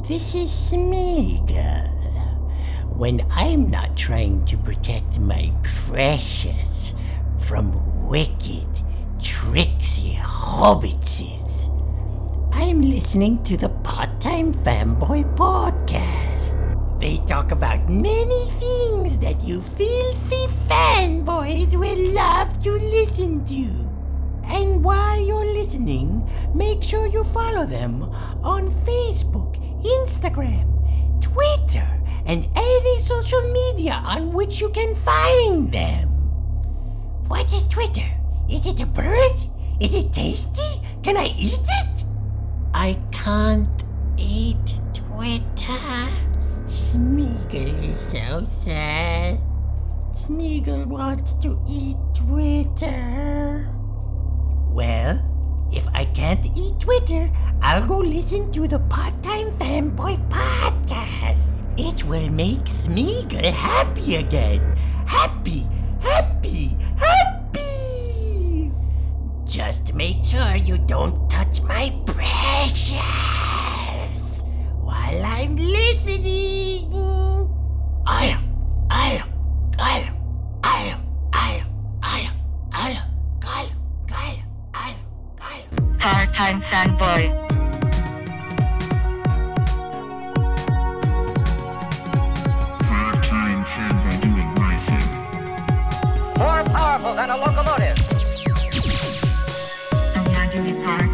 This is Smeagol. When I'm not trying to protect my precious from wicked, tricksy hobbitses, I'm listening to the Part-Time Fanboy Podcast. They talk about many things that you filthy fanboys will love to listen to. And while you're listening, make sure you follow them on Facebook, Instagram, Twitter, and any social media on which you can find them. What is Twitter? Is it a bird? Is it tasty? Can I eat it? I can't eat Twitter. Smeagol is so sad. Smeagol wants to eat Twitter. Well, if I can't eat Twitter, I'll go listen to the Part-Time Fanboy Podcast. It will make Smeagol happy again. Happy, happy, happy! Just make sure you don't touch my precious while I'm listening. Part-Time Fanboy. Part-Time Fanboy doing my thing. More powerful than a locomotive. Part-Time.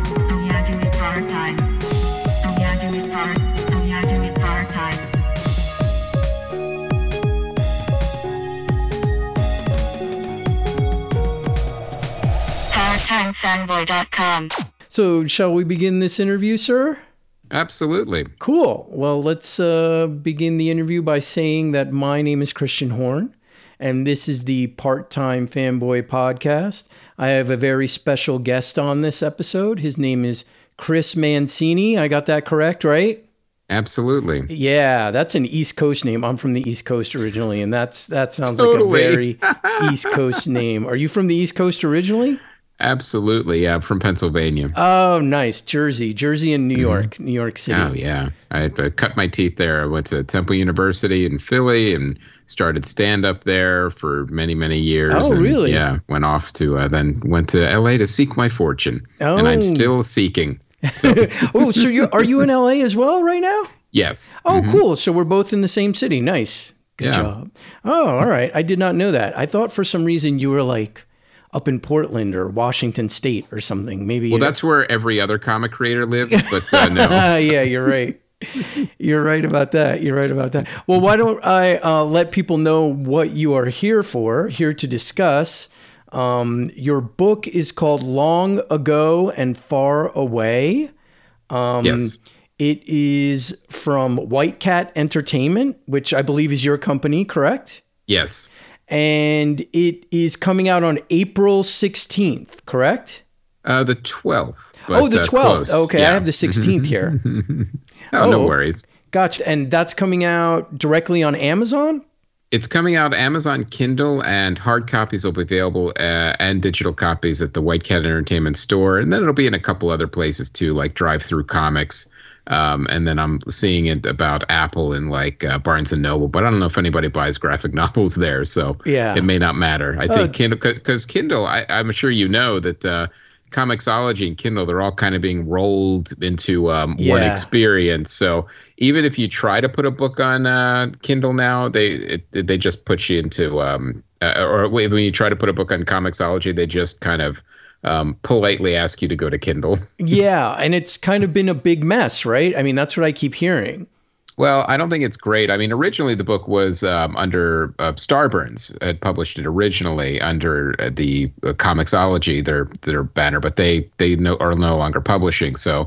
PartTimeFanboy.com. So, shall we begin this interview, sir? Absolutely. Cool. Well, let's begin the interview by saying that my name is Christian Horn, and this is the Part-Time Fanboy Podcast. I have a very special guest on this episode. His name is Chris Mancini. I got that correct, right? Absolutely. Yeah, that's an East Coast name. I'm from the East Coast originally, and that sounds Totally. like a very East Coast name. Are you from the East Coast originally? Absolutely. Yeah, I'm from Pennsylvania. Oh, nice. Jersey and New York, New York City. Oh, yeah. I cut my teeth there. I went to Temple University in Philly and started stand-up there for many, many years. Oh, and, really? Yeah. Went off to, then went to L.A. to seek my fortune. Oh. And I'm still seeking. So. Oh, so are you in L.A. as well right now? Yes. Oh, cool. So we're both in the same city. Nice. Good Yeah. job. Oh, all right. I did not know that. I thought for some reason you were like up in Portland or Washington State or something. Maybe. Well, that's where every other comic creator lives, but no. Yeah, you're right. You're right about that. Well, why don't I let people know what you are here to discuss. Your book is called Long Ago and Far Away. Yes. It is from White Cat Entertainment, which I believe is your company, correct? Yes. And it is coming out on April 16th, correct? The 12th. Oh, the 12th. Close. Okay, Yeah. I have the 16th here. No worries. Gotcha. And that's coming out directly on Amazon? It's coming out Amazon Kindle, and hard copies will be available and digital copies at the White Cat Entertainment store. And then it'll be in a couple other places too, like Drive-Thru Comics. And then I'm seeing it about Apple and like Barnes & Noble. But I don't know if anybody buys graphic novels there, so Yeah. it may not matter. I think Kindle, because Kindle, I'm sure you know that Comixology and Kindle, they're all kind of being rolled into one experience. So even if you try to put a book on Kindle now, they just put you into or when you try to put a book on Comixology, they just kind of politely ask you to go to Kindle. Yeah, and it's kind of been a big mess, right? I mean, that's what I keep hearing. Well, I don't think it's great. I mean, originally the book was under Starburns had published it originally under the Comixology, their banner, but they are no longer publishing. So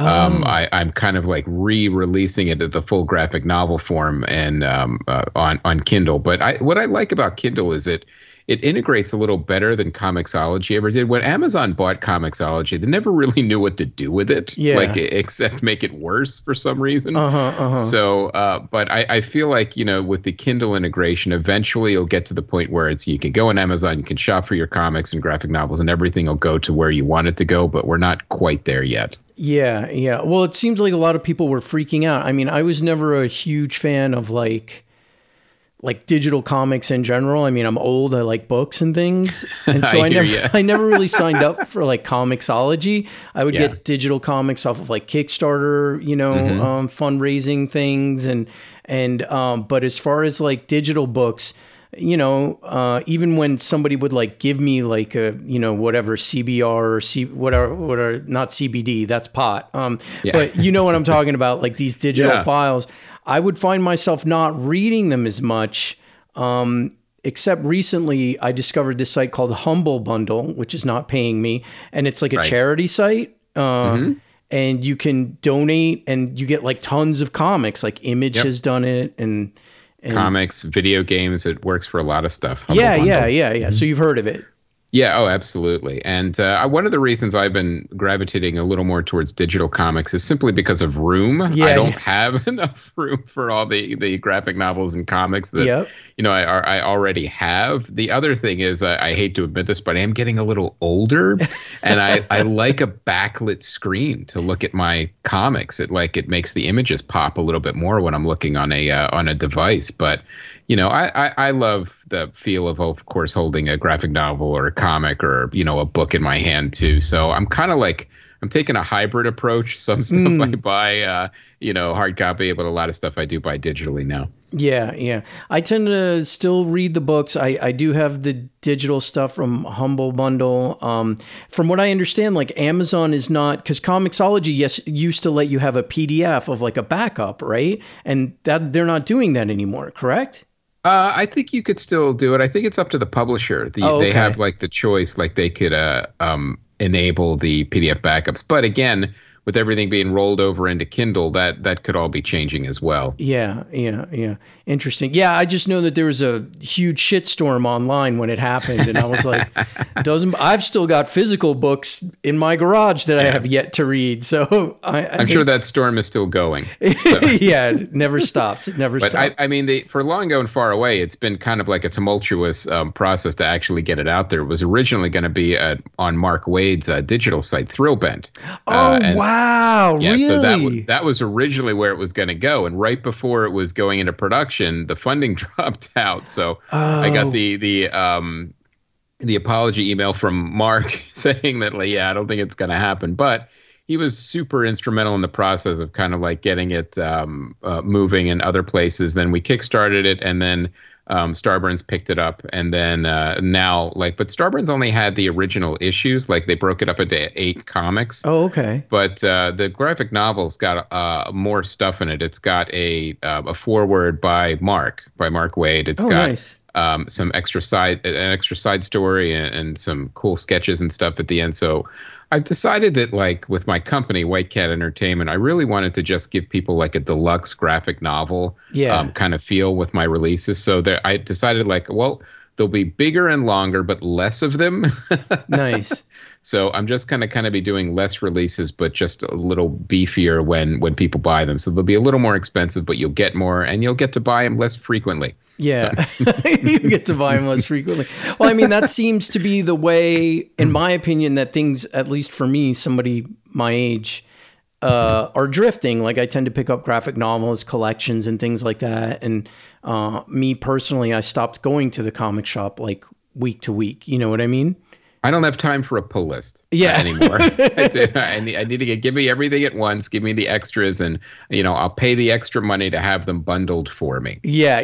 I'm kind of like re-releasing it at the full graphic novel form and on Kindle. But what I like about Kindle is it integrates a little better than Comixology ever did. When Amazon bought Comixology, they never really knew what to do with it, except make it worse for some reason. So, but I feel like, with the Kindle integration, eventually you'll get to the point where you can go on Amazon, you can shop for your comics and graphic novels, and everything will go to where you want it to go, but we're not quite there yet. Yeah. Well, it seems like a lot of people were freaking out. I mean, I was never a huge fan of like digital comics in general. I mean, I'm old. I like books and things. And so I never really signed up for like Comixology. I would get digital comics off of like Kickstarter, fundraising things. But as far as like digital books, even when somebody would like give me like a, whatever CBR or whatever, not CBD, that's pot. But you know what I'm talking about, like these digital files, I would find myself not reading them as much. Except recently I discovered this site called Humble Bundle, which is not paying me. And it's like a charity site. And you can donate and you get like tons of comics, like Image has done it and comics, video games. It works for a lot of stuff. Yeah. So you've heard of it. Yeah. Oh, absolutely. And one of the reasons I've been gravitating a little more towards digital comics is simply because of room. I don't have enough room for all the graphic novels and comics that I already have. The other thing is, I hate to admit this, but I am getting a little older, and I like a backlit screen to look at my comics. It makes the images pop a little bit more when I'm looking on a device. But I love the feel of course, holding a graphic novel or a comic or, a book in my hand too. So I'm kind of like, I'm taking a hybrid approach. Some stuff I buy, hard copy, but a lot of stuff I do buy digitally now. Yeah. I tend to still read the books. I do have the digital stuff from Humble Bundle. From what I understand, like Amazon is not, because Comixology, used to let you have a PDF of like a backup, right? And that they're not doing that anymore, correct? I think you could still do it. I think it's up to the publisher. They have like the choice, like they could enable the PDF backups. But again, with everything being rolled over into Kindle, that could all be changing as well. Yeah. Interesting. Yeah, I just know that there was a huge shitstorm online when it happened, and I was like, I've still got physical books in my garage that I have yet to read. So I'm sure that storm is still going. So. Yeah, it never stops. It never stops. I mean, for Long Ago and Far Away, it's been kind of like a tumultuous process to actually get it out there. It was originally going to be on Mark Waid's digital site, Thrillbent. Wow, yeah, really? So that was originally where it was going to go, and right before it was going into production, the funding dropped out. So I got the apology email from Mark saying that, I don't think it's going to happen, but he was super instrumental in the process of kind of like getting it moving in other places. Then we kickstarted it, and then Starburns picked it up, and then now but Starburns only had the original issues, like they broke it up into 8 comics. Oh, okay. But the graphic novel's got more stuff in it. It's got a foreword by Mark Waid. It's got nice. Some an extra side story and some cool sketches and stuff at the end. So I've decided that, with my company, White Cat Entertainment, I really wanted to just give people like a deluxe graphic novel kind of feel with my releases. So I decided they'll be bigger and longer, but less of them. Nice. So I'm just kind of be doing less releases, but just a little beefier when people buy them. So they'll be a little more expensive, but you'll get more, and you'll get to buy them less frequently. Yeah, so. You get to buy them less frequently. Well, I mean, that seems to be the way, in my opinion, that things, at least for me, somebody my age, are drifting. Like I tend to pick up graphic novels, collections, and things like that. And me personally, I stopped going to the comic shop week to week. You know what I mean? I don't have time for a pull list anymore. I need to give me everything at once. Give me the extras, and I'll pay the extra money to have them bundled for me. Yeah.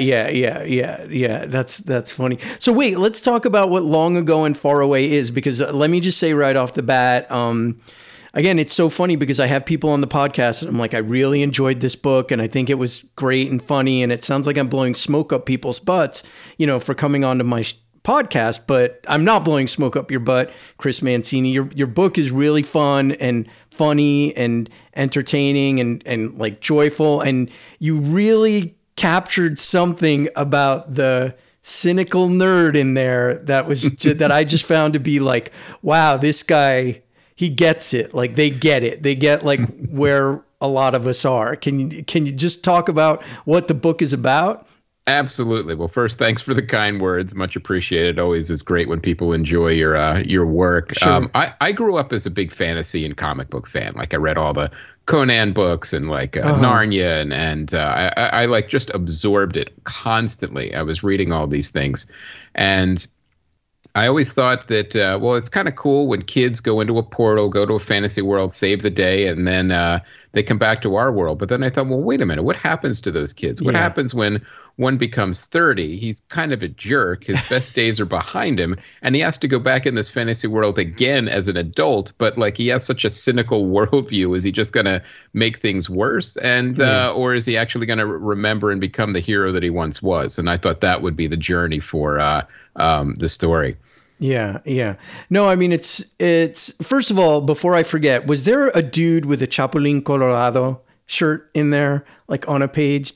That's funny. So wait, let's talk about what Long Ago and Far Away is, because let me just say right off the bat. Again, it's so funny because I have people on the podcast and I'm like, I really enjoyed this book and I think it was great and funny, and it sounds like I'm blowing smoke up people's butts, for coming onto my podcast, but I'm not blowing smoke up your butt, Chris Mancini. Your book is really fun and funny and entertaining and joyful, and you really captured something about the cynical nerd in there that was that I just found to be like, wow, this guy, he gets it. Like they get it. They get like where a lot of us are. Can you just talk about what the book is about? Absolutely. Well, first, thanks for the kind words. Much appreciated. Always is great when people enjoy your work. Sure. I grew up as a big fantasy and comic book fan. Like I read all the Conan books and like Narnia and I like just absorbed it constantly. I was reading all these things, and I always thought that, well, it's kind of cool when kids go into a portal, go to a fantasy world, save the day, and then they come back to our world. But then I thought, well, wait a minute, what happens to those kids? What happens when one becomes 30? He's kind of a jerk. His best days are behind him, and he has to go back in this fantasy world again as an adult. But like he has such a cynical worldview. Is he just going to make things worse? And or is he actually going to remember and become the hero that he once was? And I thought that would be the journey for the story. Yeah. No, I mean, it's first of all, before I forget, was there a dude with a Chapulín Colorado shirt in there, like on a page?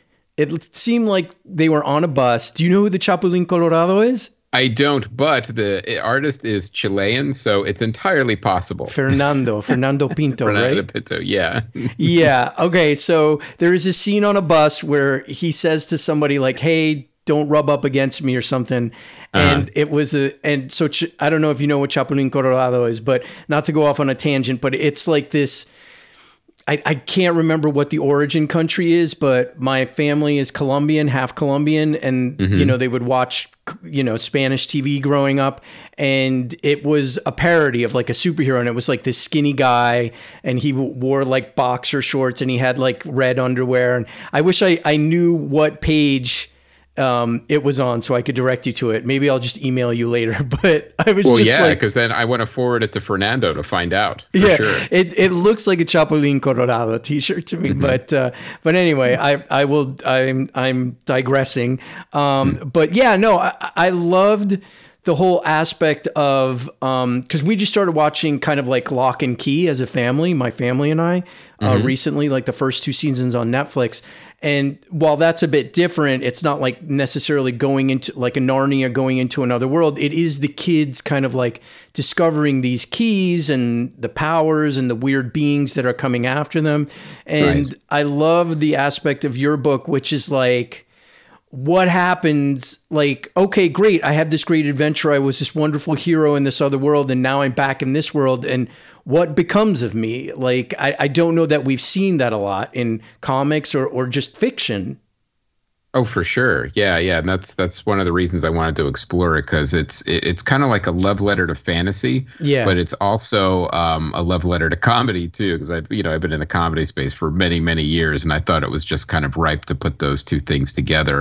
It seemed like they were on a bus. Do you know who the Chapulín Colorado is? I don't, but the artist is Chilean, so it's entirely possible. Fernando Pinto, Fernando right? Pinto, yeah. Yeah. Okay. So there is a scene on a bus where he says to somebody like, hey, don't rub up against me or something. And it was so I don't know if you know what Chapulín Colorado is, but not to go off on a tangent, but it's like this, I can't remember what the origin country is, but my family is Colombian, half Colombian. And, you know, they would watch, Spanish TV growing up. And it was a parody of like a superhero. And it was like this skinny guy and he wore like boxer shorts and he had like red underwear. And I wish I knew what page it was on so I could direct you to it. Maybe I'll just email you later, but I was because then I want to forward it to Fernando to find out. Sure. It looks like a Chapulín Colorado t-shirt to me, but anyway, I'm digressing. But yeah, no, I loved the whole aspect of, because we just started watching kind of like Lock and Key as a family, my family and I, recently, like the first 2 seasons on Netflix. And while that's a bit different, it's not like necessarily going into like a Narnia going into another world. It is the kids kind of like discovering these keys and the powers and the weird beings that are coming after them. And I love the aspect of your book, which is like, what happens? Like, okay, great. I had this great adventure. I was this wonderful hero in this other world. And now I'm back in this world. And what becomes of me? Like, I don't know that we've seen that a lot in comics or just fiction. Oh, for sure. Yeah. And that's one of the reasons I wanted to explore it, because it's kind of like a love letter to fantasy. Yeah. But it's also a love letter to comedy too, because I've been in the comedy space for many, many years, and I thought it was just kind of ripe to put those two things together.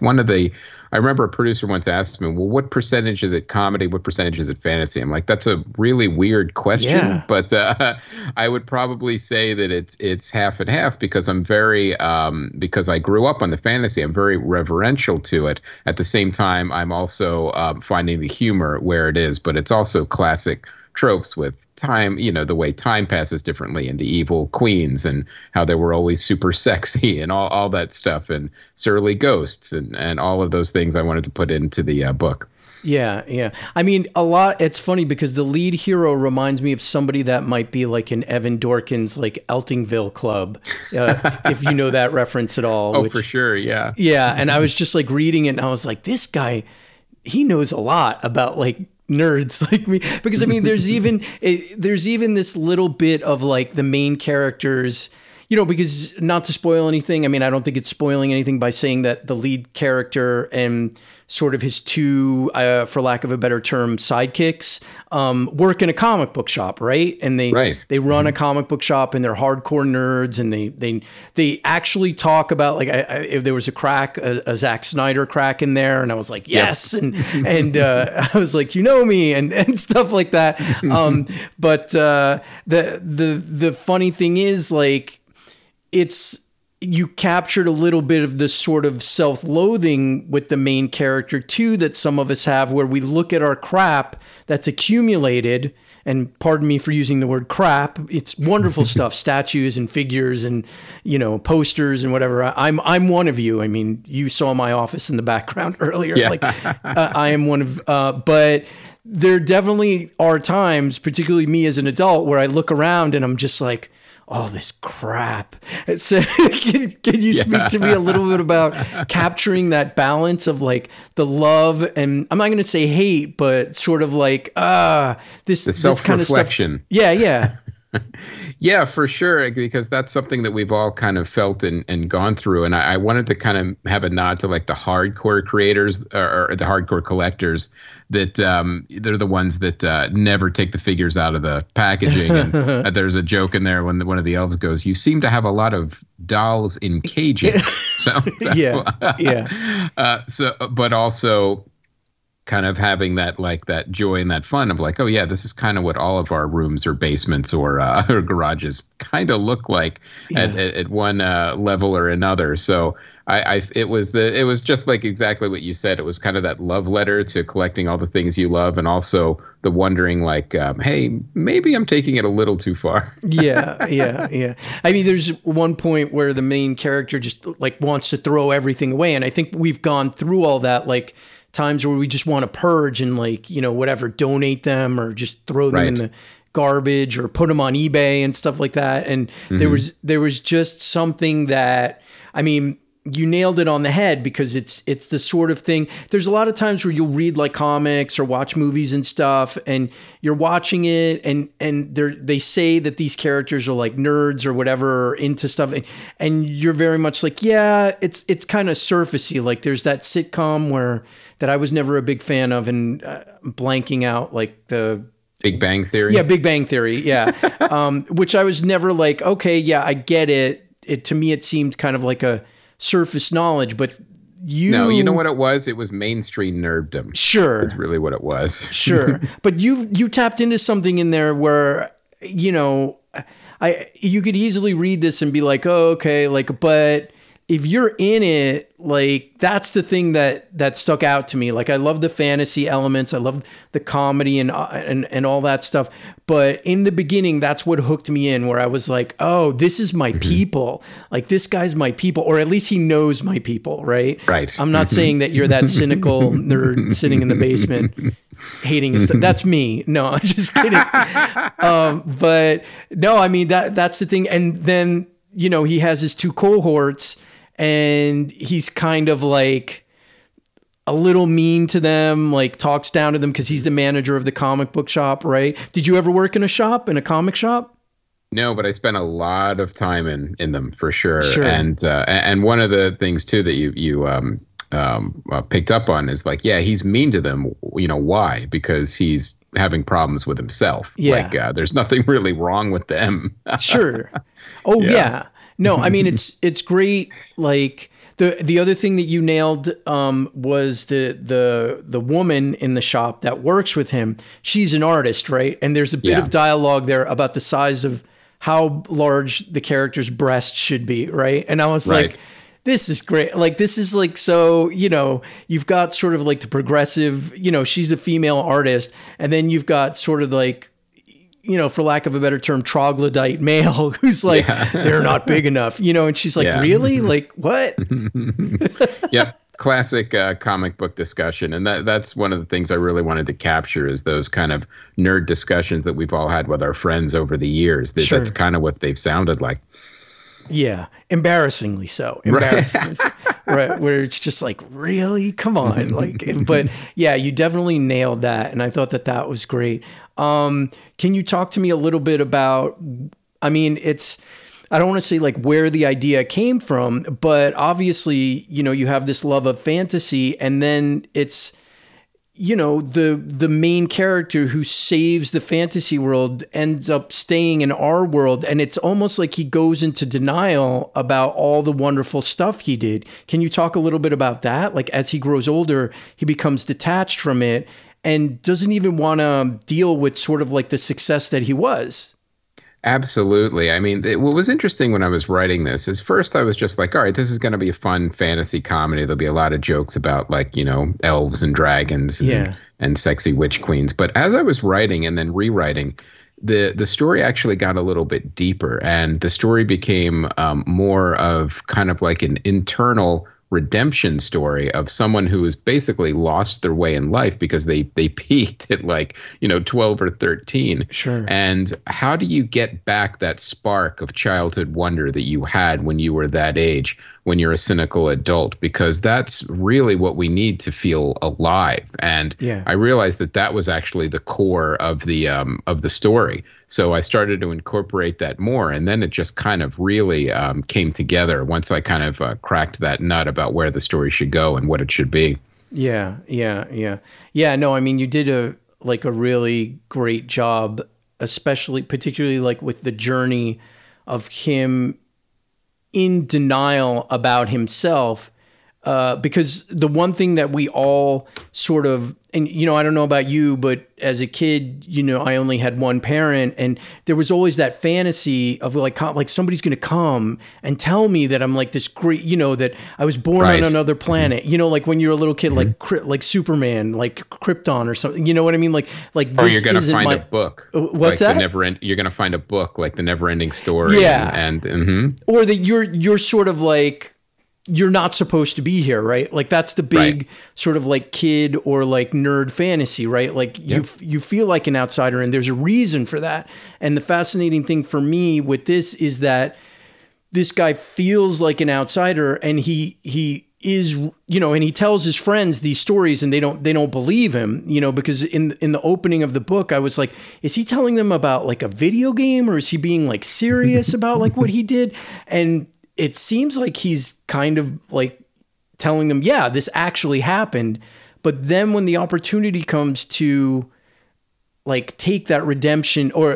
I remember a producer once asked me, well, what percentage is it comedy? What percentage is it fantasy? I'm like, that's a really weird question, but I would probably say that it's half and half, because I'm very, because I grew up on the fantasy, I'm very reverential to it. At the same time, I'm also finding the humor where it is, but it's also classic tropes with time, the way time passes differently, and the evil queens and how they were always super sexy and all that stuff, and surly ghosts and all of those things I wanted to put into the book. Yeah. I mean, a lot. It's funny because the lead hero reminds me of somebody that might be like in Evan Dorkin's like Eltingville Club, if you know that reference at all. Oh, for sure. Yeah. Yeah. And I was just like reading it and I was like, this guy, he knows a lot about like nerds like me, because I mean, there's even this little bit of like the main characters, because not to spoil anything. I mean, I don't think it's spoiling anything by saying that the lead character and sort of his two, for lack of a better term, sidekicks, work in a comic book shop, right? And they run a comic book shop, and they're hardcore nerds, and they actually talk about like if there was a Zack Snyder crack in there, and I was like, yes, and I was like, me, and stuff like that. But the funny thing is, like, you captured a little bit of the sort of self-loathing with the main character too that some of us have, where we look at our crap that's accumulated and pardon me for using the word crap, it's wonderful stuff, statues and figures and, posters and whatever. I'm one of you. I mean, you saw my office in the background earlier. Yeah. Like I am one of, but there definitely are times, particularly me as an adult, where I look around and I'm just like, oh, this crap. So can you speak to me a little bit about capturing that balance of like the love and I'm not going to say hate, but sort of like, this kind of stuff. Yeah. Yeah, for sure, because that's something that we've all kind of felt and gone through. And I wanted to kind of have a nod to like the hardcore creators or the hardcore collectors that they're the ones that never take the figures out of the packaging. And there's a joke in there when one of the elves goes, "You seem to have a lot of dolls in cages." But also kind of having that joy and that fun of like, oh yeah, this is kind of what all of our rooms or basements or garages kind of look like at one level or another. So it was just like exactly what you said. It was kind of that love letter to collecting all the things you love, and also the wondering like, hey, maybe I'm taking it a little too far. Yeah. I mean, there's one point where the main character just like wants to throw everything away, and I think we've gone through all that, like times where we just want to purge and like, whatever, donate them or just throw them in the garbage or put them on eBay and stuff like that. And there was just something that, I mean, you nailed it on the head, because it's the sort of thing. There's a lot of times where you'll read like comics or watch movies and stuff, and you're watching it, and they say that these characters are like nerds or whatever, or into stuff, and you're very much like, yeah, it's kind of surfacey. Like there's that sitcom that I was never a big fan of, and blanking out like the Big Bang Theory. Yeah, Big Bang Theory. Yeah, which I was never like, okay, yeah, I get it. To me, it seemed kind of like a surface knowledge, but you know what it was? It was mainstream nerddom. Sure. That's really what it was. Sure. But you tapped into something in there where, you could easily read this and be like, oh, okay, like, but if you're in it, like that's the thing that stuck out to me. Like I love the fantasy elements, I love the comedy and all that stuff. But in the beginning, that's what hooked me in, where I was like, oh, this is my people. Like this guy's my people, or at least he knows my people, right? Right. I'm not saying that you're that cynical nerd sitting in the basement hating his stuff. That's me. No, I'm just kidding. But no, I mean that's the thing. And then he has his two cohorts. And he's kind of like a little mean to them, like talks down to them because he's the manager of the comic book shop, right? Did you ever work in a comic shop? No, but I spent a lot of time in them for sure. And one of the things too that you picked up on is like, yeah, he's mean to them. Why? Because he's having problems with himself. Yeah. Like there's nothing really wrong with them. Sure. Oh yeah. No, I mean, it's great. Like the other thing that you nailed was the woman in the shop that works with him. She's an artist, right? And there's a bit of dialogue there about the size of how large the character's breast should be, right? And I was like, this is great. Like, this is like, so, you've got sort of like the progressive, she's the female artist. And then you've got sort of like, for lack of a better term, troglodyte male who's like, they're not big enough, and she's like, really? Like, what? Yep. Classic comic book discussion. And that's one of the things I really wanted to capture, is those kind of nerd discussions that we've all had with our friends over the years. That's kind of what they've sounded like. Yeah. Embarrassingly so. Right. Where it's just like, really? Come on. Like, but yeah, you definitely nailed that. And I thought that was great. Can you talk to me a little bit about, I mean, I don't want to say like where the idea came from, but obviously, you have this love of fantasy, and then it's, the main character who saves the fantasy world ends up staying in our world. And it's almost like he goes into denial about all the wonderful stuff he did. Can you talk a little bit about that? Like as he grows older, he becomes detached from it and doesn't even want to deal with sort of like the success that he was. Absolutely. I mean, what was interesting when I was writing this is first I was just like, all right, this is going to be a fun fantasy comedy. There'll be a lot of jokes about like, elves and dragons and sexy witch queens. But as I was writing and then rewriting, the story actually got a little bit deeper, and the story became more of kind of like an internal redemption story of someone who has basically lost their way in life because they peaked at 12 or 13. Sure. And how do you get back that spark of childhood wonder that you had when you were that age, when you're a cynical adult? Because that's really what we need to feel alive. And I realized that was actually the core of the story. So I started to incorporate that more, and then it just kind of really came together once I kind of cracked that nut about where the story should go and what it should be. Yeah. No, I mean, you did a really great job, particularly like with the journey of him in denial about himself. Because the one thing that we all sort of, and, I don't know about you, but as a kid, I only had one parent, and there was always that fantasy of like somebody's going to come and tell me that I'm like this great, that I was born on another planet, like when you're a little kid, like Superman, like Krypton or something, you know what I mean? Like or this you're going to find a book. What's like that? You're going to find a book like The Never-Ending Story. Yeah. And or that you're sort of like, you're not supposed to be here, right? Like that's the big sort of like kid or like nerd fantasy, right? Like you feel like an outsider, and there's a reason for that. And the fascinating thing for me with this is that this guy feels like an outsider, and he is, and he tells his friends these stories, and they don't believe him, because in the opening of the book, I was like, is he telling them about like a video game, or is he being like serious about like what he did? And it seems like he's kind of like telling them, yeah, this actually happened. But then when the opportunity comes to like take that redemption, or,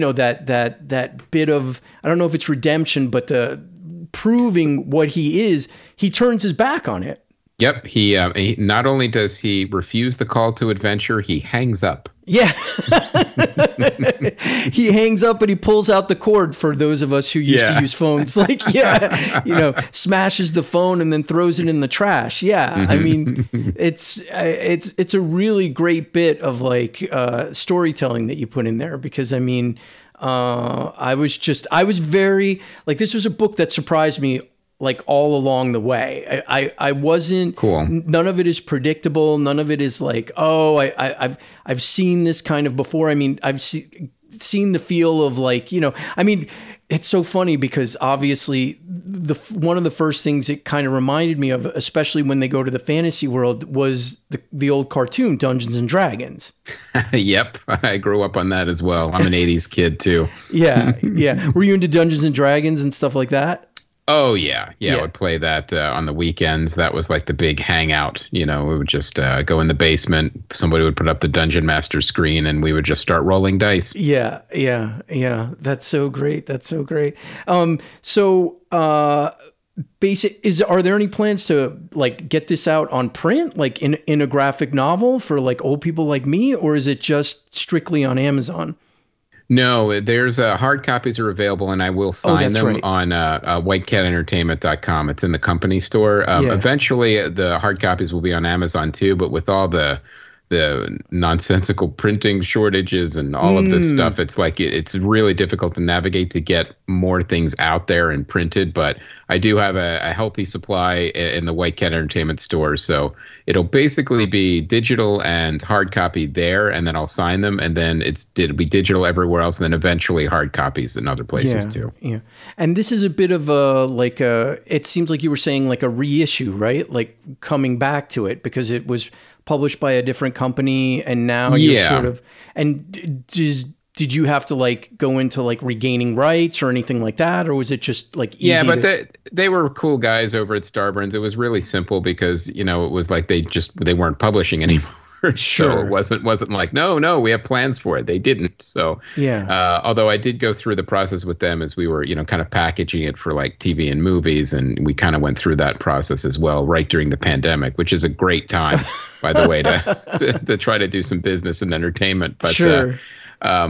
that bit of, I don't know if it's redemption, but proving what he is, he turns his back on it. Yep. He not only does he refuse the call to adventure, he hangs up. Yeah. He hangs up and he pulls out the cord, for those of us who used to use phones. Like, smashes the phone and then throws it in the trash. Yeah. Mm-hmm. I mean, it's a really great bit of like storytelling that you put in there, because I mean, I was very like, this was a book that surprised me like all along the way. I wasn't cool. None of it is predictable. None of it is like, I've seen this kind of before. I mean, I've seen the feel of like, I mean, it's so funny because obviously one of the first things it kind of reminded me of, especially when they go to the fantasy world, was the old cartoon Dungeons and Dragons. Yep. I grew up on that as well. I'm an 80s kid too. Yeah. Were you into Dungeons and Dragons and stuff like that? Oh, yeah. I would play that on the weekends. That was like the big hangout. We would just go in the basement. Somebody would put up the Dungeon Master screen, and we would just start rolling dice. Yeah. That's so great. Are there any plans to like get this out on print, like in a graphic novel for like old people like me, or is it just strictly on Amazon? No, there's hard copies are available, and I will sign them on whitecatentertainment.com. It's in the company store. Eventually, the hard copies will be on Amazon too, but with all the nonsensical printing shortages and all of this stuff, it's like it's really difficult to navigate to get more things out there and printed. But I do have a healthy supply in the White Cat Entertainment store, so it'll basically be digital and hard copy there, and then I'll sign them, and then it'll be digital everywhere else, and then eventually hard copies in other places too. Yeah, and this is a bit of it seems like you were saying like a reissue, right? Like coming back to it because it was published by a different company, and now you're sort of, and did you have to like go into like regaining rights or anything like that, or was it just like easy? Yeah, but they were cool guys over at Starburns. It was really simple because it was like they weren't publishing anymore. Sure. So it wasn't like no, we have plans for it. They didn't. So although I did go through the process with them as we were kind of packaging it for like TV and movies, and we kind of went through that process as well right during the pandemic, which is a great time, by the way, to try to do some business and entertainment. But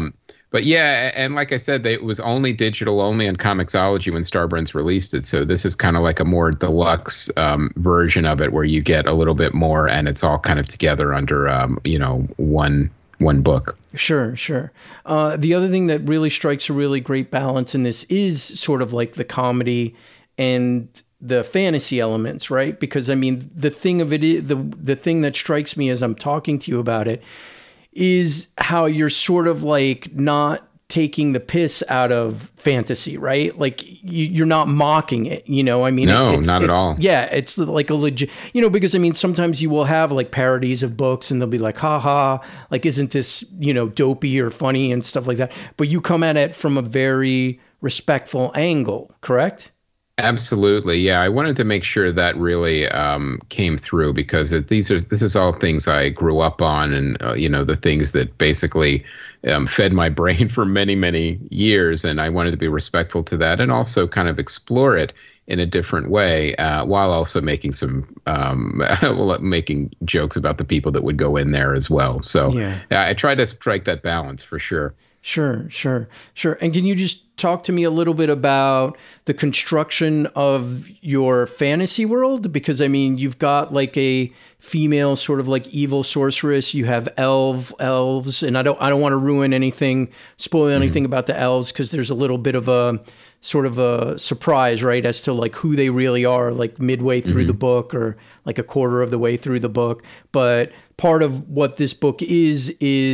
But yeah, and like I said, it was only digital, only on Comixology when Starbrands released it. So this is kind of like a more deluxe version of it, where you get a little bit more, and it's all kind of together under one book. Sure. The other thing that really strikes a really great balance in this is sort of like the comedy and the fantasy elements, right? Because I mean, the thing of it is, the thing that strikes me as I'm talking to you about it is how you're sort of like not taking the piss out of fantasy, right? Like you're not mocking it, I mean, no, not at all. Yeah. It's like a legit, because I mean, sometimes you will have like parodies of books and they'll be like, haha, like, isn't this, dopey or funny and stuff like that. But you come at it from a very respectful angle, correct? Absolutely. Yeah. I wanted to make sure that really came through, because this is all things I grew up on, and, the things that basically fed my brain for many, many years. And I wanted to be respectful to that, and also kind of explore it in a different way, while also making some making jokes about the people that would go in there as well. So yeah, I try to strike that balance for sure. Sure. And can you just talk to me a little bit about the construction of your fantasy world? Because I mean, you've got like a female sort of like evil sorceress. You have elves, and I don't want to ruin anything, spoil anything about the elves, because there's a little bit of a sort of a surprise, right, as to like who they really are, like midway through the book, or like a quarter of the way through the book. But part of what this book is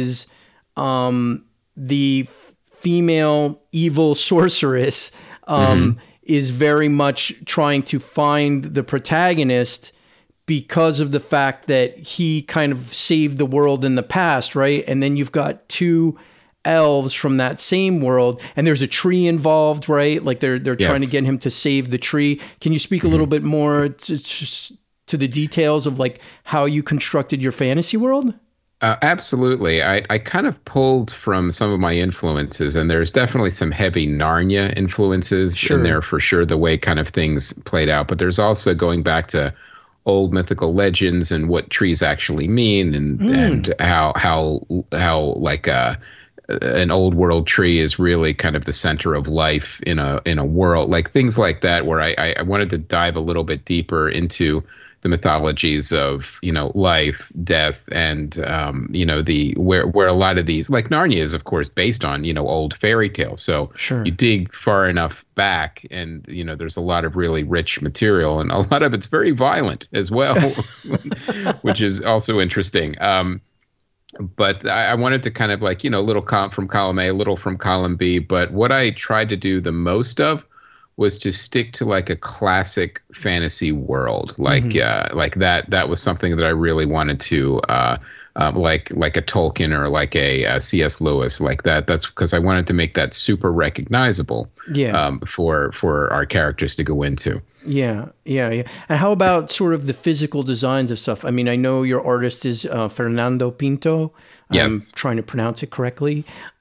the female evil sorceress is very much trying to find the protagonist, because of the fact that he kind of saved the world in the past, right? And then you've got two elves from that same world, and there's a tree involved, right? Like they're trying to get him to save the tree. Can you speak a little bit more to the details of like how you constructed your fantasy world? Absolutely. I kind of pulled from some of my influences, and there's definitely some heavy Narnia influences in there for sure, the way kind of things played out. But there's also going back to old mythical legends and what trees actually mean, and how like an old world tree is really kind of the center of life in a world, like things like that, where I wanted to dive a little bit deeper into the mythologies of, life, death, and, where a lot of these, like Narnia is, of course, based on, old fairy tales. So you dig far enough back, and, there's a lot of really rich material, and a lot of it's very violent as well, which is also interesting. But I wanted to kind of like, a little from column A, a little from column B. But what I tried to do the most of was to stick to like a classic fantasy world, like that was something that I really wanted to like a Tolkien or like a C.S. Lewis, like that. That's because I wanted to make that super recognizable for our characters to go into. Yeah. And how about sort of the physical designs of stuff? I mean, I know your artist is Fernando Pinto. Yes. I'm trying to pronounce it correctly.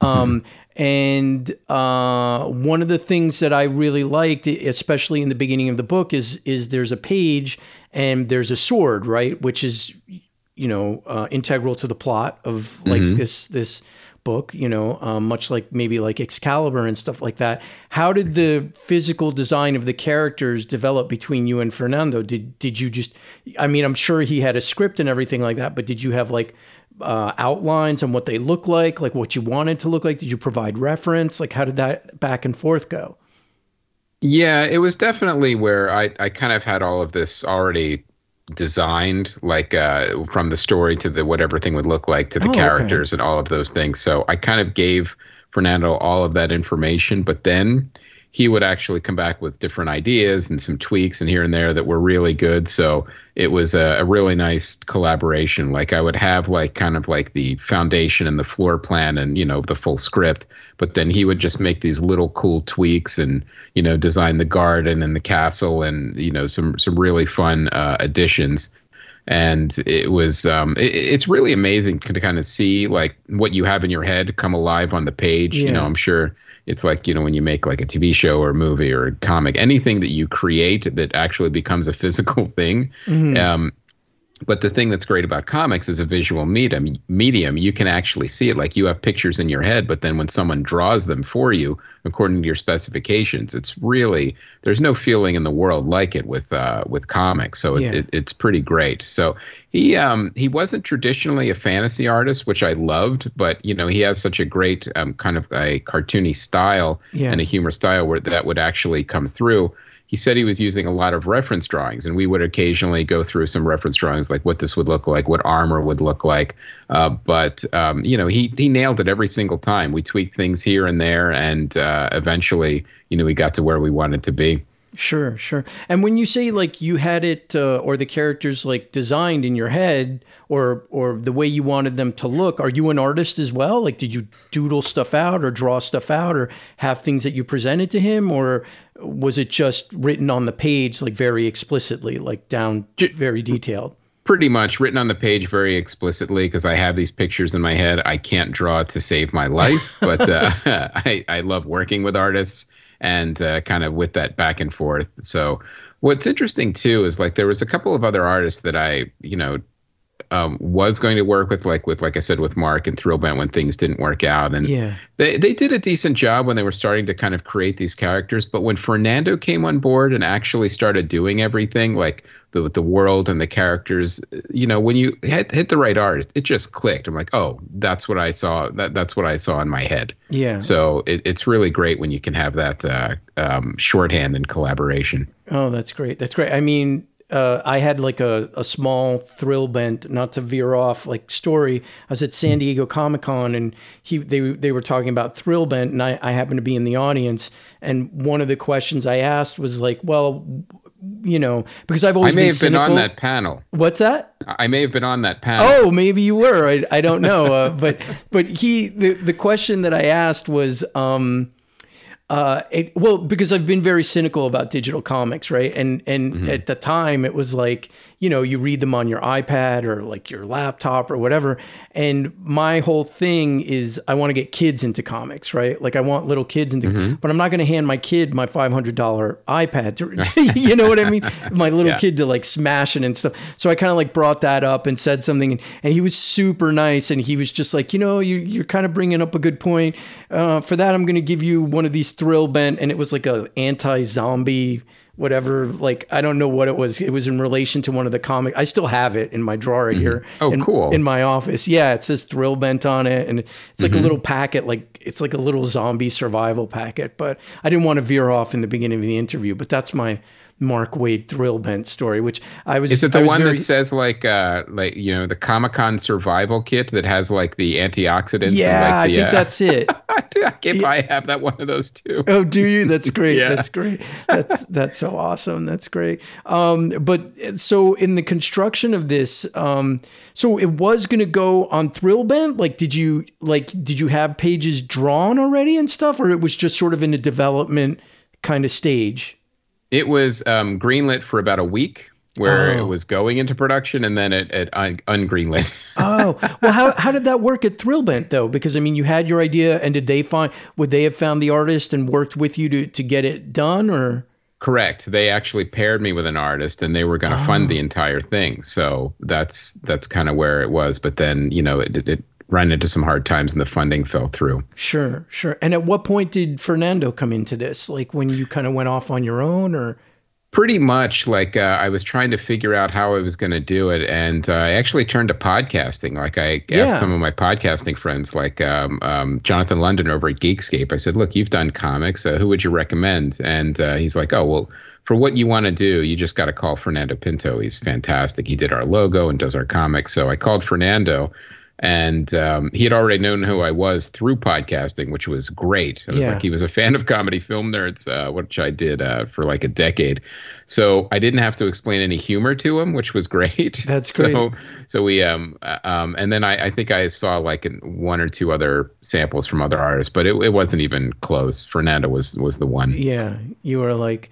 And one of the things that I really liked, especially in the beginning of the book, is there's a page and there's a sword, right? Which is, integral to the plot of like this book, much like maybe like Excalibur and stuff like that. How did the physical design of the characters develop between you and Fernando? Did you just, I mean, I'm sure he had a script and everything like that, but did you have like outlines on what they look like what you wanted to look like? Did you provide reference? Like, how did that back and forth go? Yeah, it was definitely where I kind of had all of this already designed, like from the story to the what everything would look like to the characters and all of those things. So I kind of gave Fernando all of that information, but then he would actually come back with different ideas and some tweaks and here and there that were really good. So it was a really nice collaboration. Like I would have like kind of like the foundation and the floor plan and, the full script, but then he would just make these little cool tweaks and, design the garden and the castle and, some really fun additions. And it was it's really amazing to kind of see like what you have in your head come alive on the page. Yeah. I'm sure it's like, when you make like a TV show or a movie or a comic, anything that you create that actually becomes a physical thing, But the thing that's great about comics is a visual medium. You can actually see it. Like, you have pictures in your head, but then when someone draws them for you, according to your specifications, it's really, there's no feeling in the world like it with comics. So it's pretty great. So he wasn't traditionally a fantasy artist, which I loved, but he has such a great kind of a cartoony style and a humor style where that would actually come through. He said he was using a lot of reference drawings, and we would occasionally go through some reference drawings, like what this would look like, what armor would look like. But he nailed it every single time. We tweaked things here and there, and eventually, we got to where we wanted to be. Sure. And when you say like you had it or the characters like designed in your head or the way you wanted them to look, are you an artist as well? Like, did you doodle stuff out or draw stuff out or have things that you presented to him, or was it just written on the page, like very explicitly, like down very detailed? Pretty much written on the page very explicitly, because I have these pictures in my head. I can't draw to save my life, but I love working with artists. And kind of with that back and forth. So what's interesting, too, is like there was a couple of other artists that I, was going to work with, like I said, with Mark and Thrillbent when things didn't work out. And they did a decent job when they were starting to kind of create these characters. But when Fernando came on board and actually started doing everything, like the world and the characters, when you hit the right artist, it just clicked. I'm like, oh, that's what I saw. That's what I saw in my head. Yeah. So it's really great when you can have that shorthand and collaboration. Oh, that's great. That's great. I mean, I had like a small Thrillbent, not to veer off, like story. I was at San Diego Comic-Con, and they were talking about Thrillbent, and I happened to be in the audience. And one of the questions I asked was like, well, because I've always been cynical. I may have been on that panel. What's that? I may have been on that panel. Oh, maybe you were. I don't know. But the question that I asked was, because I've been very cynical about digital comics, right? And at the time it was like, you read them on your iPad or like your laptop or whatever. And my whole thing is I want to get kids into comics, right? Like I want little kids into, but I'm not going to hand my kid my $500 iPad to, you know what I mean? My little kid to like smash it and stuff. So I kind of like brought that up and said something, and he was super nice. And he was just like, you're kind of bringing up a good point. For that, I'm going to give you one of these Thrillbent, and it was like a anti-zombie whatever, like I don't know what it was. It was in relation to one of the comics. I still have it in my drawer here. Oh, cool. In my office. Yeah, it says Thrillbent on it, and it's like a little packet, like it's like a little zombie survival packet. But I didn't want to veer off in the beginning of the interview, but that's my Mark Waid Thrillbent story, which I was. Is it the one that says like the Comic-Con survival kit that has like the antioxidants? Yeah, and, like, I think that's it. I have that one of those too. Oh, do you? That's great. Yeah. That's great. That's so awesome. That's great. But so in the construction of this, so it was going to go on Thrillbent. Like, did you have pages drawn already and stuff, or it was just sort of in a development kind of stage? It was greenlit for about a week, where it was going into production, and then it ungreenlit. Oh, well, how did that work at Thrillbent though? Because I mean, you had your idea, and would they have found the artist and worked with you to get it done, or? Correct. They actually paired me with an artist, and they were going to fund the entire thing. So that's kind of where it was. But then it ran into some hard times, and the funding fell through. Sure. And at what point did Fernando come into this? Like when you kind of went off on your own, or? Pretty much, like I was trying to figure out how I was going to do it, and I actually turned to podcasting. Like I asked some of my podcasting friends, like Jonathan London over at Geekscape. I said, "Look, you've done comics. Who would you recommend?" And he's like, "Oh, well, for what you want to do, you just got to call Fernando Pinto. He's fantastic. He did our logo and does our comics." So I called Fernando. And he had already known who I was through podcasting, which was great. It was like he was a fan of Comedy Film Nerds, which I did for like a decade. So I didn't have to explain any humor to him, which was great. That's great. So we and then I think I saw like one or two other samples from other artists, but it wasn't even close. Fernando was the one. Yeah, you were like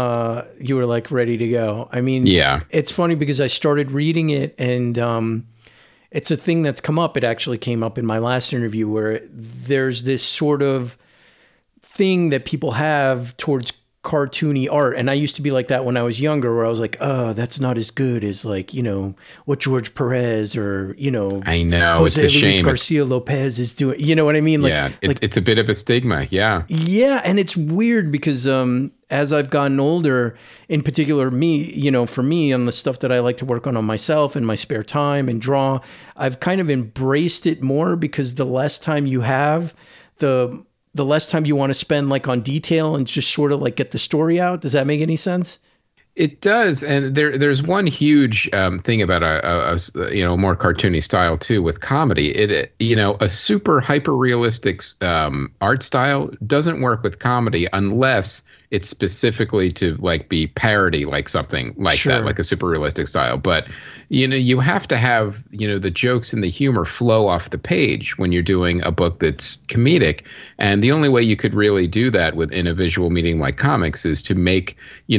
ready to go. I mean, it's funny because I started reading it, and it's a thing that's come up. It actually came up in my last interview, where there's this sort of thing that people have towards cartoony art. And I used to be like that when I was younger, where I was like, oh, that's not as good as like, what George Perez or, I know, Jose it's a Luis shame. Garcia Lopez is doing, you know what I mean? Like, yeah, it's a bit of a stigma. Yeah. Yeah. And it's weird because as I've gotten older, in particular me, for me on the stuff that I like to work on myself in my spare time and draw, I've kind of embraced it more because the less time you have, the less time you want to spend like on detail and just sort of like get the story out. Does that make any sense? It does, and there's one huge thing about a more cartoony style too with comedy. A super hyper realistic art style doesn't work with comedy unless it's specifically to like be parody, like something like that, like a super realistic style. But you have to have the jokes and the humor flow off the page when you're doing a book that's comedic, and the only way you could really do that in a visual medium like comics is to make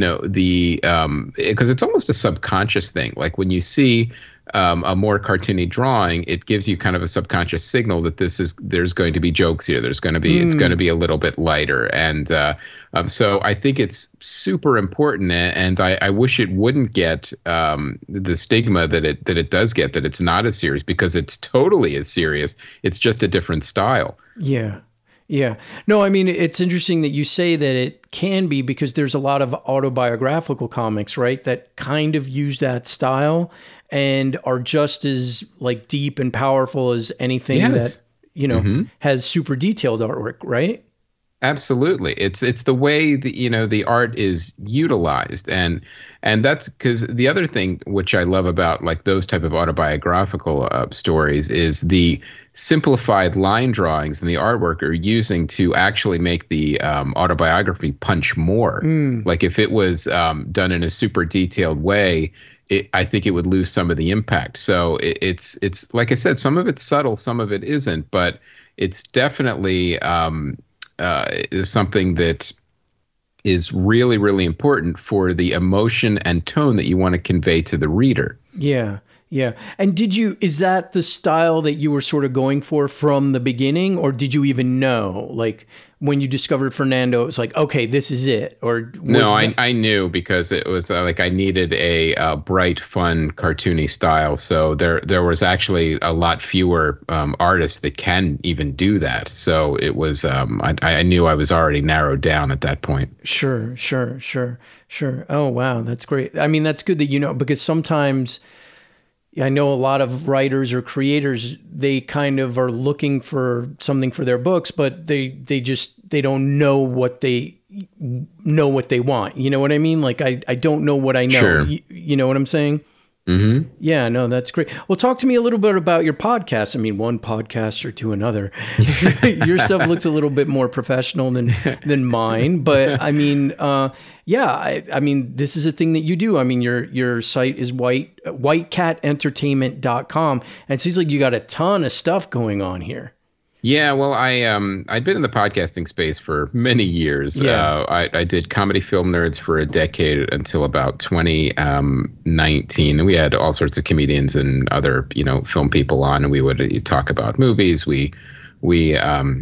because it's almost a subconscious thing. Like when you see a more cartoony drawing, it gives you kind of a subconscious signal that there's going to be jokes here. It's going to be a little bit lighter, and so I think it's super important. And I wish it wouldn't get the stigma that it does get, that it's not as serious, because it's totally as serious. It's just a different style. Yeah. Yeah. No, I mean, it's interesting that you say that it can be, because there's a lot of autobiographical comics, right, that kind of use that style and are just as like deep and powerful as anything that, has super detailed artwork, right? Absolutely. It's the way that, the art is utilized. And that's because the other thing which I love about like those type of autobiographical stories is the simplified line drawings and the artwork are using to actually make the autobiography punch more. Like if it was done in a super detailed way, I think it would lose some of the impact. So it's like I said, some of it's subtle, some of it isn't, but it's definitely is something that is really, really important for the emotion and tone that you want to convey to the reader. Yeah. Yeah. And is that the style that you were sort of going for from the beginning, or did you even know, like when you discovered Fernando, it was like, okay, this is it? Or I knew, because it was like I needed a bright, fun, cartoony style. So there was actually a lot fewer artists that can even do that. So it was I knew I was already narrowed down at that point. Sure. Oh, wow. That's great. I mean, that's good that because sometimes I know a lot of writers or creators, they kind of are looking for something for their books, but they don't know what they want. You know what I mean? Like I don't know what I know. Sure. You know what I'm saying? Mm-hmm. Yeah, no, that's great. Well, talk to me a little bit about your podcast. I mean, one podcaster to another. Your stuff looks a little bit more professional than mine, but I mean, I mean, this is a thing that you do. I mean, your site is whitecatentertainment.com, and it seems like you got a ton of stuff going on here. Yeah, well, I'd been in the podcasting space for many years. Yeah. I did Comedy Film Nerds for a decade until about 2019. And we had all sorts of comedians and other, film people on, and we would talk about movies. We were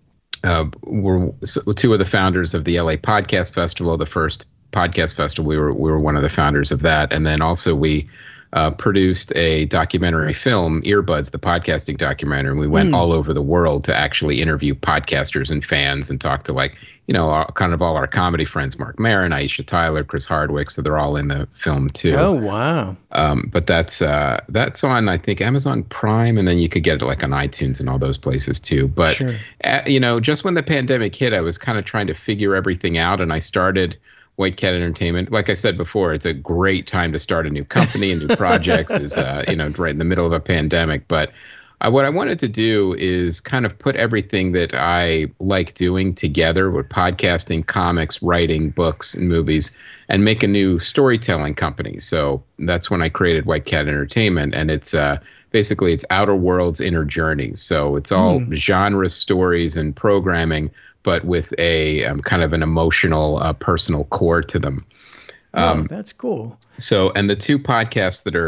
two of the founders of the LA Podcast Festival, the first podcast festival. We were one of the founders of that, and then also we produced a documentary film, Earbuds, the podcasting documentary, and we went all over the world to actually interview podcasters and fans and talk to kind of all our comedy friends, Mark Maron, Aisha Tyler, Chris Hardwick, so they're all in the film too. Oh, wow. But that's on, I think, Amazon Prime, and then you could get it like on iTunes and all those places too. But, sure. Just when the pandemic hit, I was kind of trying to figure everything out, and I started White Cat Entertainment. Like I said before, it's a great time to start a new company and new projects is, right in the middle of a pandemic. But what I wanted to do is kind of put everything that I like doing together with podcasting, comics, writing, books, and movies, and make a new storytelling company. So that's when I created White Cat Entertainment. And it's basically it's Outer Worlds, Inner Journeys. So it's all genre stories and programming, but with a kind of an emotional, personal core to them. Oh, that's cool. So, and the two podcasts that are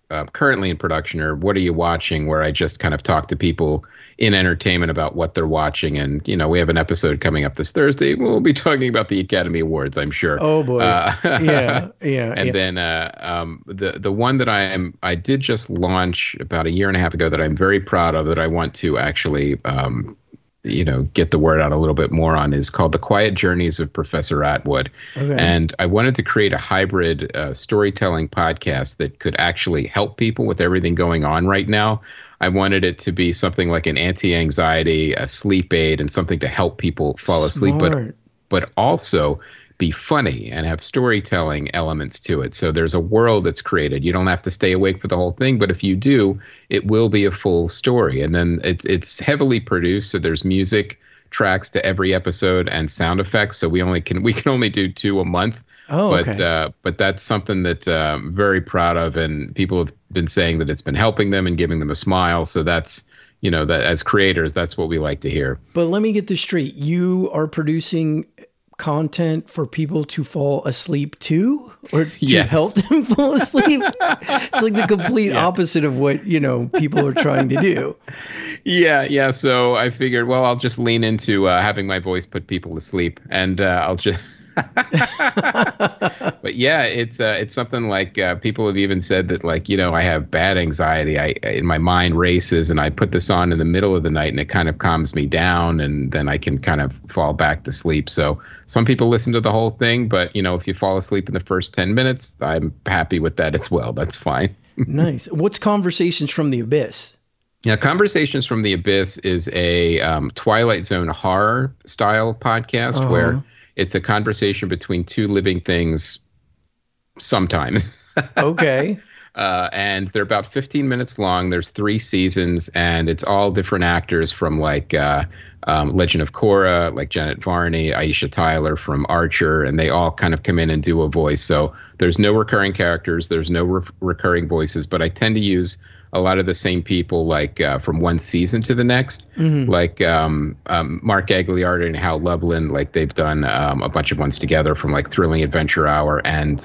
currently in production, or what are you watching, where I just kind of talk to people in entertainment about what they're watching. And, we have an episode coming up this Thursday. We'll be talking about the Academy Awards, I'm sure. Oh, boy. Yeah. And then the one that I did just launch about a year and a half ago that I'm very proud of, that I want to actually get the word out a little bit more on, is called The Quiet Journeys of Professor Atwood. Okay. And I wanted to create a hybrid storytelling podcast that could actually help people with everything going on right now. I wanted it to be something like an anti-anxiety, a sleep aid, and something to help people fall asleep, but also be funny and have storytelling elements to it. So there's a world that's created. You don't have to stay awake for the whole thing, but if you do, it will be a full story. And then it's heavily produced, so there's music tracks to every episode and sound effects. So we can only do 2 a month. Oh, okay. But that's something that I'm very proud of, and people have been saying that it's been helping them and giving them a smile. So that's, that as creators, that's what we like to hear. But let me get this straight. You are producing content for people to fall asleep to, or to help them fall asleep? It's like the complete opposite of what, people are trying to do. Yeah. So I figured, well, I'll just lean into having my voice put people to sleep, and I'll just... But yeah, it's something like people have even said that, like, I have bad anxiety. In my mind races, and I put this on in the middle of the night, and it kind of calms me down, and then I can kind of fall back to sleep. So some people listen to the whole thing, but if you fall asleep in the first 10 minutes, I'm happy with that as well. That's fine. Nice. What's Conversations from the Abyss? Yeah, Conversations from the Abyss is a Twilight Zone horror style podcast where it's a conversation between two living things sometimes. Okay. And they're about 15 minutes long. There's 3 seasons, and it's all different actors from like Legend of Korra, like Janet Varney, Aisha Tyler from Archer, and they all kind of come in and do a voice. So there's no recurring characters. There's no recurring voices, but I tend to use a lot of the same people, like from one season to the next, like Mark Aguiliardi and Hal Lublin. Like they've done a bunch of ones together, from like Thrilling Adventure Hour and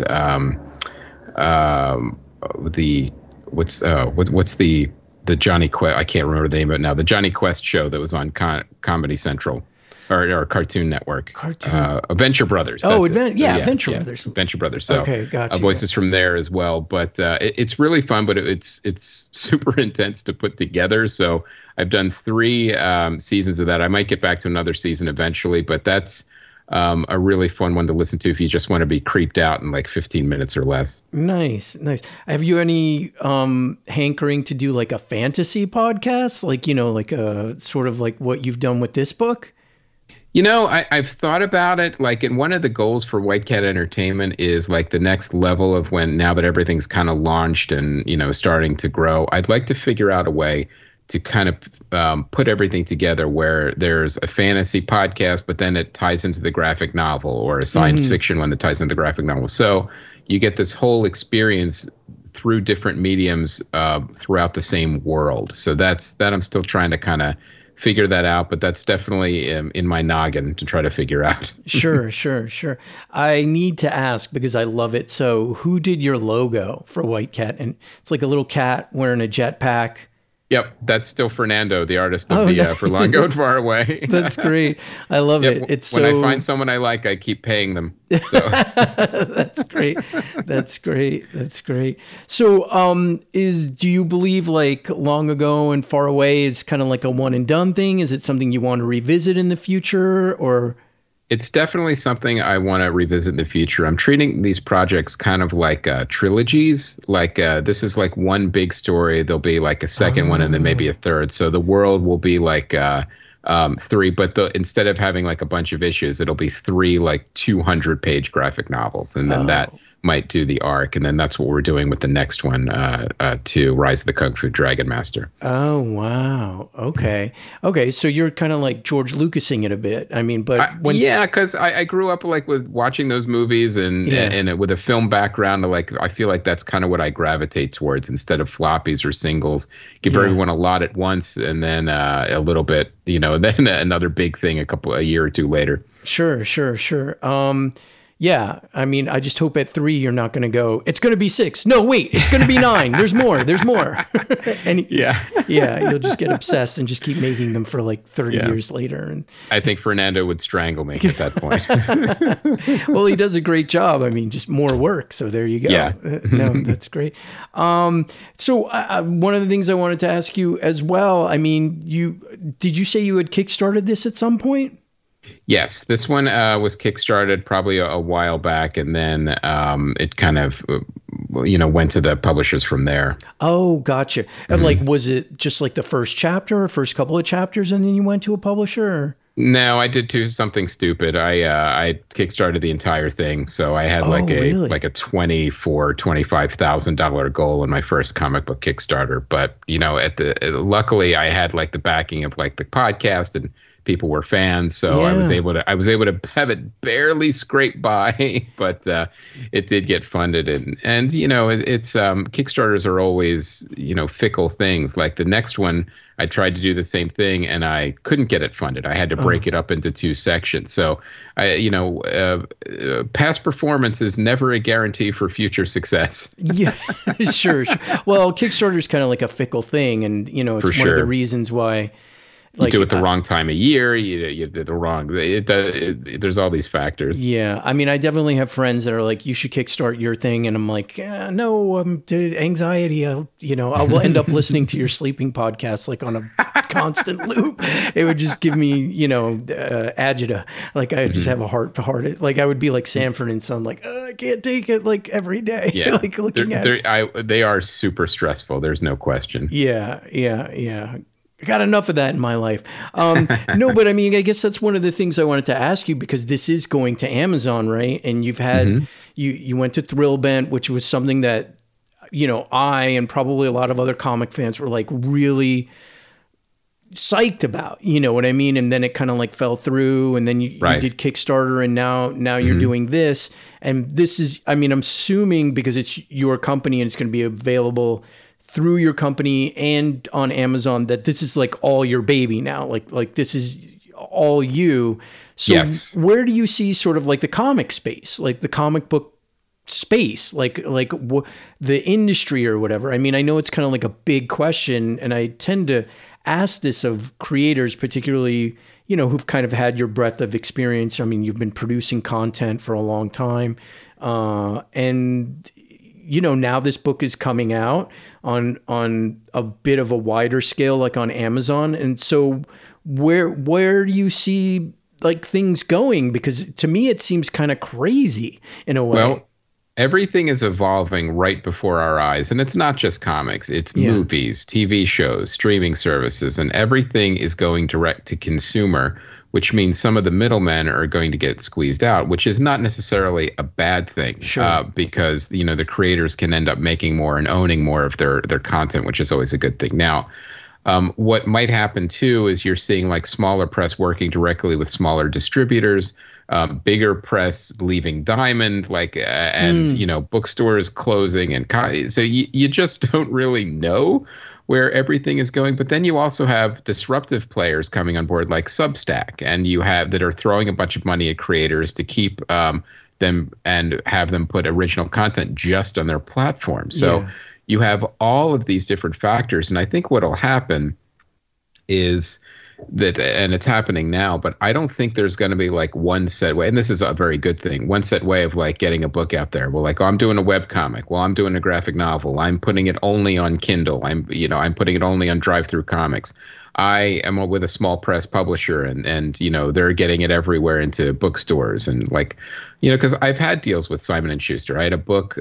what's the Johnny Quest? I can't remember the name of it now. The Johnny Quest show that was on Comedy Central. Or Cartoon Network. Venture Brothers. Venture Brothers. Venture Brothers. So okay, gotcha. Voices from there as well. But it's really fun, but it's super intense to put together. So I've done 3 seasons of that. I might get back to another season eventually, but that's a really fun one to listen to if you just want to be creeped out in like 15 minutes or less. Nice. Have you any hankering to do like a fantasy podcast? Like, like a sort of like what you've done with this book? I've thought about it. Like, and one of the goals for White Cat Entertainment is like the next level of now that everything's kind of launched and, starting to grow, I'd like to figure out a way to kind of put everything together where there's a fantasy podcast, but then it ties into the graphic novel, or a science fiction one that ties into the graphic novel. So you get this whole experience through different mediums throughout the same world. So that I'm still trying to kind of figure that out, but that's definitely in my noggin to try to figure out. Sure. I need to ask because I love it. So who did your logo for White Cat? And it's like a little cat wearing a jetpack. Yep, that's still Fernando, the artist of For Long Gone Far Away. That's great. I love it. It's when I find someone I like, I keep paying them. So. That's great. So, do you believe like Long Ago and Far Away is kind of like a one and done thing? Is it something you want to revisit in the future, or? It's definitely something I want to revisit in the future. I'm treating these projects kind of like trilogies. Like this is like one big story. There'll be like a second one and then maybe a third. So the world will be like 3, but instead of having like a bunch of issues, it'll be 3 like 200-page graphic novels. And then that might do the arc. And then that's what we're doing with the next one to Rise of the Kung Fu Dragon Master. Oh, wow. Okay. So you're kind of like George Lucasing it a bit. I mean, but because I grew up like with watching those movies and with a film background. Like I feel like that's kind of what I gravitate towards instead of floppies or singles. Give everyone a lot at once and then a little bit, and then another big thing a year or two later. Sure. Yeah, I mean, I just hope at 3 you're not going to go, it's going to be 6. No, wait, it's going to be 9. There's more. And yeah, you'll just get obsessed and just keep making them for like 30 years later. And I think Fernando would strangle me at that point. Well, he does a great job. I mean, just more work. So there you go. Yeah. No, that's great. So one of the things I wanted to ask you as well, I mean, did you say you had kickstarted this at some point? Yes, this one was kickstarted probably a while back, and then it kind of, went to the publishers from there. Oh, gotcha. And like, was it just like the first chapter or first couple of chapters, and then you went to a publisher? Or? No, I did do something stupid. I kickstarted the entire thing, so I had like a $25,000 goal in my first comic book Kickstarter. But luckily I had like the backing of like the podcast, and people were fans, so I was able to have it barely scrape by, but it did get funded, and it's Kickstarters are always fickle things. Like the next one, I tried to do the same thing and I couldn't get it funded. I had to break it up into 2 sections. So past performance is never a guarantee for future success. Yeah, sure. Well, Kickstarter is kind of like a fickle thing, and it's one of the reasons why. Like, you do it the wrong time of year. You did the wrong. There's all these factors. Yeah, I mean, I definitely have friends that are like, "You should kickstart your thing," and I'm like, "No, anxiety. I'll end up listening to your sleeping podcast like on a constant loop. It would just give me, agita. Like I just have a heart to heart. Like I would be like Sanford and Son, like I can't take it like every day. Yeah, like looking at it. They are super stressful. There's no question. Yeah. I got enough of that in my life. No, but I mean, I guess that's one of the things I wanted to ask you, because this is going to Amazon, right? And you've had, you went to Thrillbent, which was something that, I and probably a lot of other comic fans were like really psyched about, you know what I mean? And then it kind of like fell through, and then you did Kickstarter, and now you're doing this. And this is, I mean, I'm assuming because it's your company and it's going to be available through your company and on Amazon, that this is like all your baby now. Like this is all you. So where do you see sort of like the comic space, like the comic book space, like the industry or whatever? I mean, I know it's kind of like a big question, and I tend to ask this of creators, particularly, who've kind of had your breadth of experience. I mean, you've been producing content for a long time. And now this book is coming out on a bit of a wider scale, like on Amazon. And so where do you see like things going? Because to me, it seems kind of crazy in a way. Well, everything is evolving right before our eyes. And it's not just comics. It's movies, TV shows, streaming services, and everything is going direct to consumer, which means some of the middlemen are going to get squeezed out, which is not necessarily a bad thing, because the creators can end up making more and owning more of their content, which is always a good thing. Now, what might happen too is you're seeing like smaller press working directly with smaller distributors, bigger press leaving Diamond, and bookstores closing, and so you just don't really know where everything is going. But then you also have disruptive players coming on board like Substack, and you have that are throwing a bunch of money at creators to keep them and have them put original content just on their platform. So you have all of these different factors. And I think what'll happen is that, and it's happening now, but I don't think there's going to be like one set way, and this is a very good thing, one set way of like getting a book out there. Well, like, I'm doing a webcomic. Well, I'm doing a graphic novel. I'm putting it only on Kindle. I'm putting it only on Drive-Thru Comics. I am with a small press publisher, and they're getting it everywhere into bookstores, and because I've had deals with Simon & Schuster. I had a book,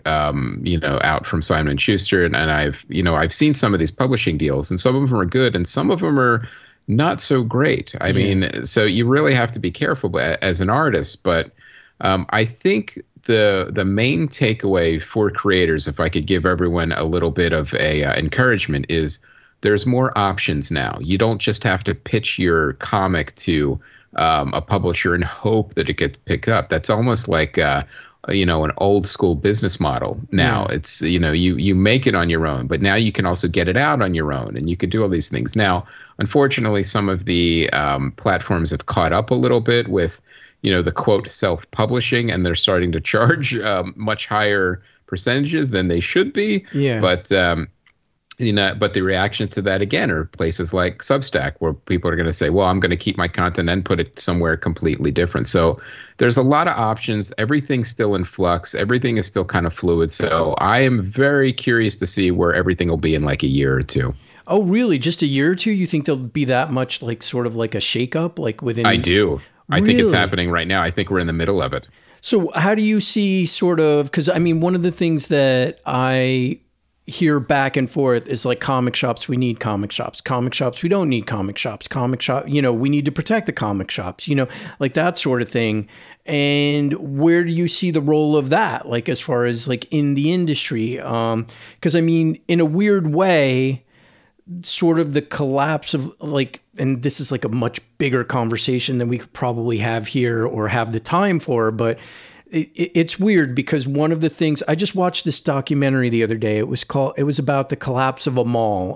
out from Simon & Schuster, and I've seen some of these publishing deals, and some of them are good, and some of them are not so great. I mean, so you really have to be careful as an artist. But I think the main takeaway for creators, if I could give everyone a little bit of a encouragement, is there's more options now. You don't just have to pitch your comic to a publisher and hope that it gets picked up. That's almost like an old school business model now. It's you make it on your own, but now you can also get it out on your own, and you can do all these things. Now, unfortunately, some of the platforms have caught up a little bit with the quote self-publishing, and they're starting to charge much higher percentages than they should be. Yeah. But but the reaction to that again are places like Substack, where people are going to say, well, I'm going to keep my content and put it somewhere completely different. So there's a lot of options. Everything's still in flux. Everything is still kind of fluid. So I am very curious to see where everything will be in like a year or two. Oh, really? Just a year or two? You think there'll be that much like sort of like a shakeup like within? I do. I think it's Really? happening right now. I think we're in the middle of it. So how do you see sort of, because I mean, one of the things that I hear back and forth is like comic shops, we need comic shops, we don't need comic shops, we need to protect the comic shops, like that sort of thing. And where do you see the role of that? Like as far as like in the industry? Because I mean, in a weird way, sort of the collapse of like, and this is like a much bigger conversation than we could probably have here or have the time for, but it's weird because one of the things, I just watched this documentary the other day. It was about the collapse of a mall.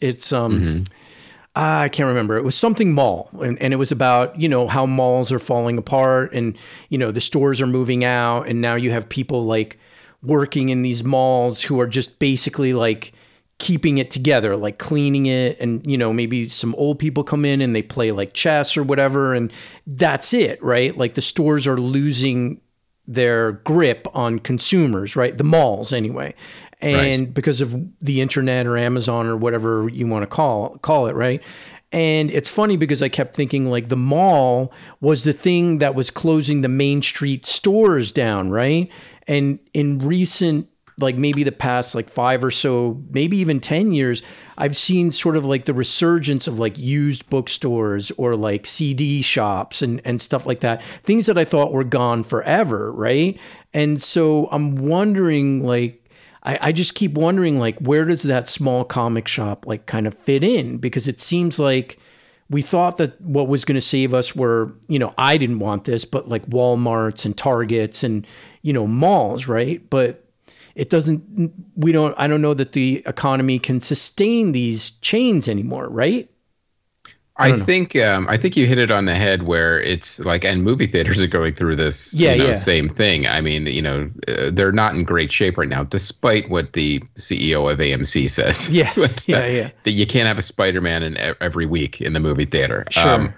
I can't remember. It was something mall. And it was about, how malls are falling apart and, the stores are moving out. And now you have people like working in these malls who are just basically like keeping it together, like cleaning it. And, maybe some old people come in and they play like chess or whatever. And that's it, right? Like the stores are losing their grip on consumers, right? The malls anyway. And right. Because of the internet or Amazon or whatever you want to call it, right? And it's funny because I kept thinking like the mall was the thing that was closing the Main Street stores down, right? And in recent, like maybe the past like 5 or so, maybe even 10 years, I've seen sort of like the resurgence of like used bookstores or like CD shops and stuff like that. Things that I thought were gone forever, right? And so I'm wondering like, I just keep wondering like, where does that small comic shop like kind of fit in? Because it seems like we thought that what was going to save us were, I didn't want this, but like Walmarts and Targets and, malls, right? But I don't know that the economy can sustain these chains anymore, right? I think you hit it on the head where it's like, and movie theaters are going through this same thing. I mean, they're not in great shape right now, despite what the CEO of AMC says. Yeah, that you can't have a Spider-Man in every week in the movie theater. Sure.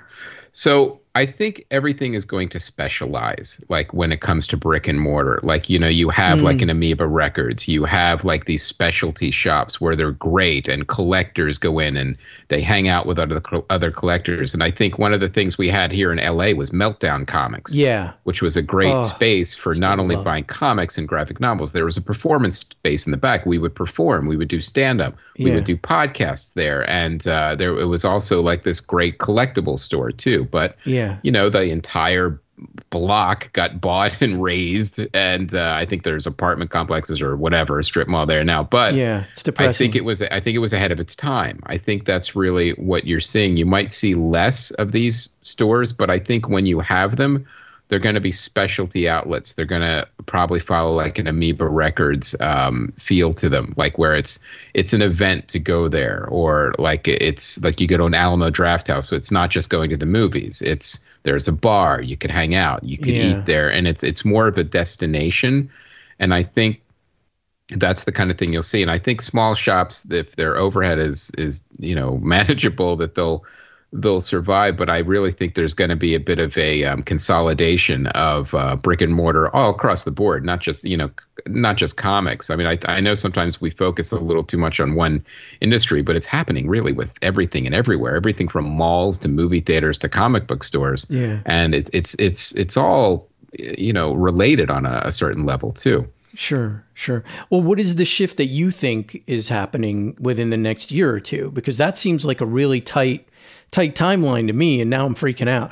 So I think everything is going to specialize, like when it comes to brick and mortar. Like, you have like an Amoeba Records, you have like these specialty shops where they're great and collectors go in and they hang out with other collectors. And I think one of the things we had here in LA was Meltdown Comics, which was a great space for not only buying comics and graphic novels. There was a performance space in the back. We would perform, we would do stand-up, we would do podcasts there. And it was also like this great collectible store too. But the entire block got bought and raised, and I think there's apartment complexes or whatever, a strip mall there now. But it's depressing. I think it was ahead of its time. I think that's really what you're seeing. You might see less of these stores, but I think when you have them, they're going to be specialty outlets. They're going to probably follow like an Amoeba Records feel to them, like where it's an event to go there, or like it's like you go to an Alamo Drafthouse. So it's not just going to the movies. There's a bar, you can hang out, you can eat there, and it's more of a destination. And I think that's the kind of thing you'll see. And I think small shops, if their overhead is manageable, that they'll survive. But I really think there's going to be a bit of a consolidation of brick and mortar all across the board, not just comics. I mean, I know sometimes we focus a little too much on one industry, but it's happening really with everything and everywhere, everything from malls to movie theaters to comic book stores. Yeah. And it's all, related on a certain level too. Sure. Well, what is the shift that you think is happening within the next year or two? Because that seems like a really tight timeline to me, and now I'm freaking out.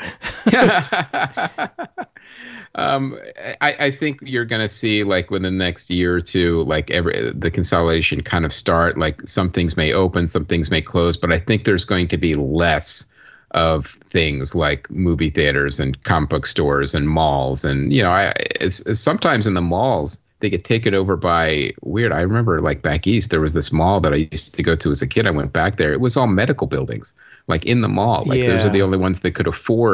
I think you're going to see, like, within the next year or two, like the consolidation kind of start. Like, some things may open, some things may close, but I think there's going to be less of things like movie theaters and comic book stores and malls. And, sometimes in the malls, they get taken over by weird. I remember like back east, there was this mall that I used to go to as a kid. I went back there. It was all medical buildings, like in the mall. Like those are the only ones that could afford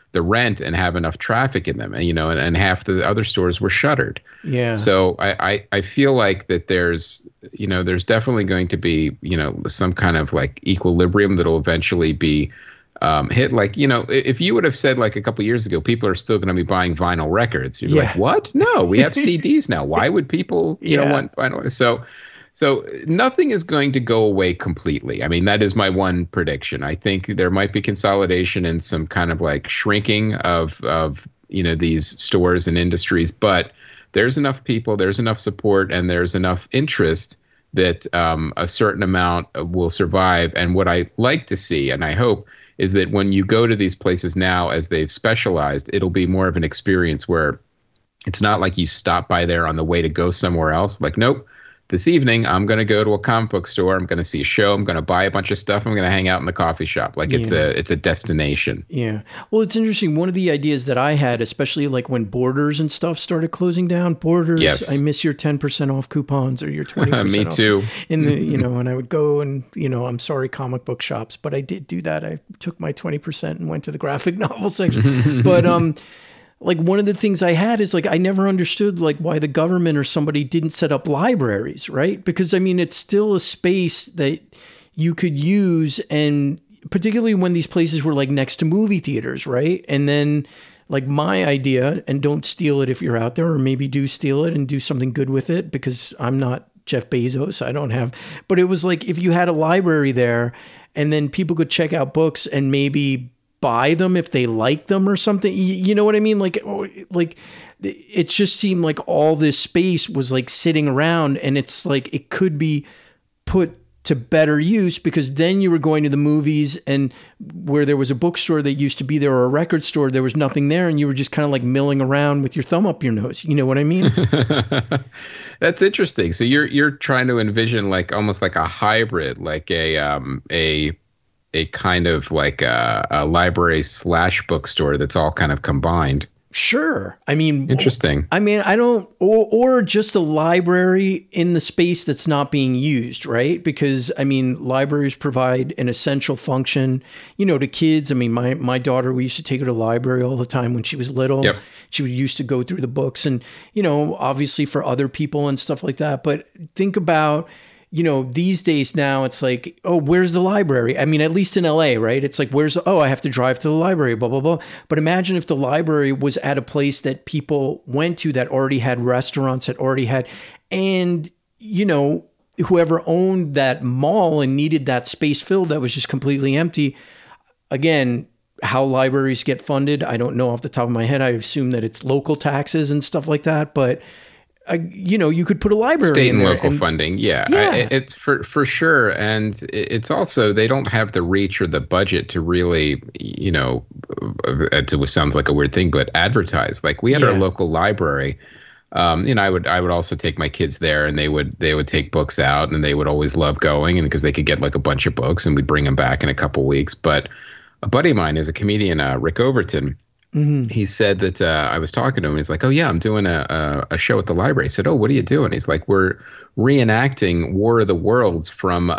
the rent and have enough traffic in them, and half the other stores were shuttered. Yeah. So I feel like that there's definitely going to be, some kind of like equilibrium that'll eventually be hit. Like, if you would have said like a couple years ago, people are still going to be buying vinyl records. You're like, what? No, we have CDs now. Why would people, want vinyl? So nothing is going to go away completely. I mean, that is my one prediction. I think there might be consolidation and some kind of like shrinking of these stores and industries, but there's enough people, there's enough support, and there's enough interest that a certain amount will survive. And what I like to see, and I hope, is that when you go to these places now, as they've specialized, it'll be more of an experience where it's not like you stop by there on the way to go somewhere else. Like, nope. This evening, I'm going to go to a comic book store. I'm going to see a show. I'm going to buy a bunch of stuff. I'm going to hang out in the coffee shop. Like it's a destination. Yeah. Well, it's interesting. One of the ideas that I had, especially like when Borders and stuff started closing down, Borders, yes. I miss your 10% off coupons or your 20% Me off. too. In the, and I would go and, I'm sorry, comic book shops, but I did do that. I took my 20% and went to the graphic novel section. But, like one of the things I had is like I never understood like why the government or somebody didn't set up libraries, right? Because I mean it's still a space that you could use, and particularly when these places were like next to movie theaters, right? And then like my idea, and don't steal it if you're out there, or maybe do steal it and do something good with it, because I'm not Jeff Bezos, I don't have, but it was like if you had a library there and then people could check out books and maybe buy them if they like them or something. You know what I mean? Like it just seemed like all this space was like sitting around, and it's like it could be put to better use, because then you were going to the movies, and where there was a bookstore that used to be there or a record store, there was nothing there, and you were just kind of like milling around with your thumb up your nose. You know what I mean? That's interesting. So you're trying to envision like almost like a hybrid, like a kind of like a library / bookstore that's all kind of combined. Sure. I mean, interesting. I mean, I don't, or just a library in the space that's not being used, right? Because I mean, libraries provide an essential function, to kids. I mean, my daughter, we used to take her to the library all the time when she was little. Yep. She used to go through the books, and, obviously for other people and stuff like that. But think about, these days now it's like, oh, where's the library? I mean, at least in LA, right? It's like, I have to drive to the library, blah, blah, blah. But imagine if the library was at a place that people went to, that already had restaurants, that already had, and, whoever owned that mall and needed that space filled that was just completely empty. Again, how libraries get funded, I don't know off the top of my head. I assume that it's local taxes and stuff like that, but you could put a library state in and there local funding. Yeah. It's for sure. And it's also, they don't have the reach or the budget to really, it sounds like a weird thing, but advertise. Like we had our local library. I would also take my kids there, and they would take books out, and they would always love going, and because they could get like a bunch of books, and we'd bring them back in a couple weeks. But a buddy of mine is a comedian, Rick Overton. Mm-hmm. He said that I was talking to him. He's like, "Oh yeah, I'm doing a show at the library." I said, "Oh, what are you doing?" He's like, "We're reenacting War of the Worlds from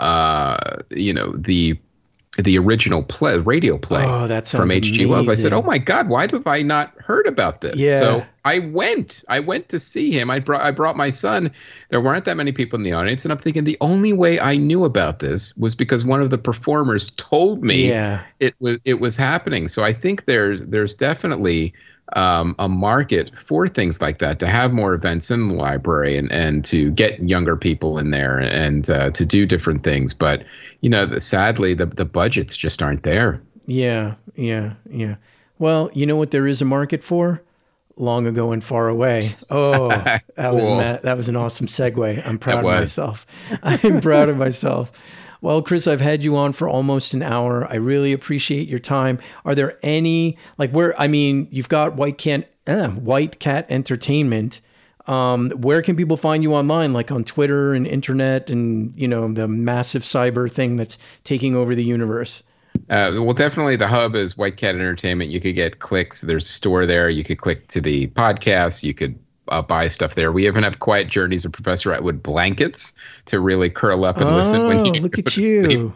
the original radio play from H.G. Wells." I said, "Oh my God, why have I not heard about this?" Yeah. So I went to see him. I brought my son. There weren't that many people in the audience, and I'm thinking the only way I knew about this was because one of the performers told me it was happening. So I think there's definitely a market for things like that, to have more events in the library and to get younger people in there and to do different things. But, sadly, the budgets just aren't there. Yeah. Well, you know what there is a market for? Long Ago and Far Away. Oh, that cool. that was an awesome segue. I'm proud of myself. I'm proud of myself. Well, Chris, I've had you on for almost an hour. I really appreciate your time. Are there any, you've got White Cat Entertainment. Where can people find you online, like on Twitter and internet and, the massive cyber thing that's taking over the universe? Well, definitely the hub is White Cat Entertainment. You could get clicks. There's a store there. You could click to the podcast. You could buy stuff there. We even have Quiet Journeys of Professor Atwood blankets to really curl up and listen when you look at you.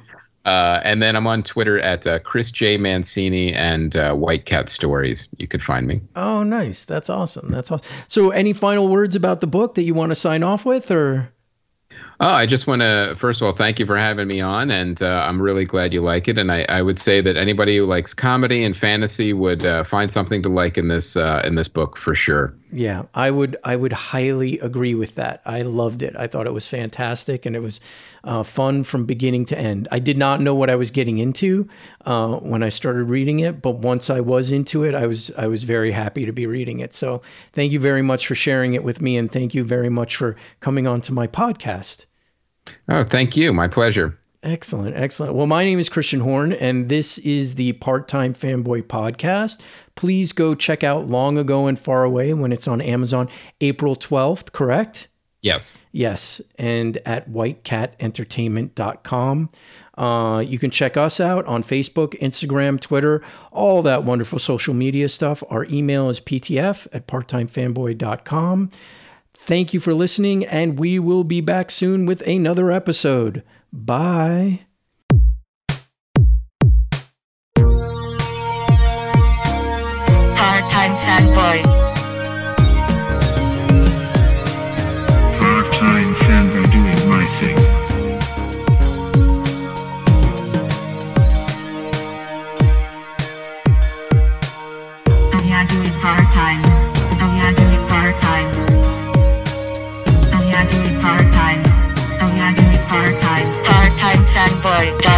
And then I'm on Twitter at Chris J. Mancini and White Cat Stories. You could find me. Oh, nice. That's awesome. That's awesome. So any final words about the book that you want to sign off with, or? Oh, I just want to, first of all, thank you for having me on, and I'm really glad you like it. And I would say that anybody who likes comedy and fantasy would find something to like in this book for sure. Yeah, I would highly agree with that. I loved it. I thought it was fantastic, and it was fun from beginning to end. I did not know what I was getting into when I started reading it, but once I was into it, I was very happy to be reading it. So thank you very much for sharing it with me, and thank you very much for coming on to my podcast. Oh, thank you. My pleasure. Excellent. Excellent. Well, my name is Christian Horn, and this is the Part-Time Fanboy Podcast. Please go check out Long Ago and Far Away when it's on Amazon April 12th, correct? Yes. Yes. And at whitecatentertainment.com. You can check us out on Facebook, Instagram, Twitter, all that wonderful social media stuff. Our email is ptf@parttimefanboy.com. Thank you for listening, and we will be back soon with another episode. Bye. Part-time fanboy. Part-time fanboy doing my thing. Oh yeah, doing part-time. Oh yeah, doing part-time. Oh yeah, doing part-time. Oh yeah, doing part-time. Part-time fanboy.